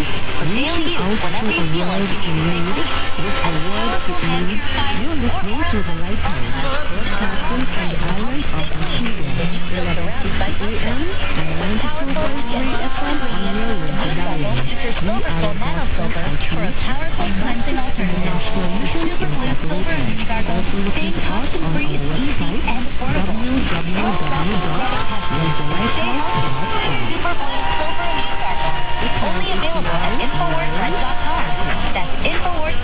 Reaching out to a world in need, with a world that needs. You're listening to The Lighthouse, broadcasting from the island of Antigua, 1160 AM and 92.3 FM on your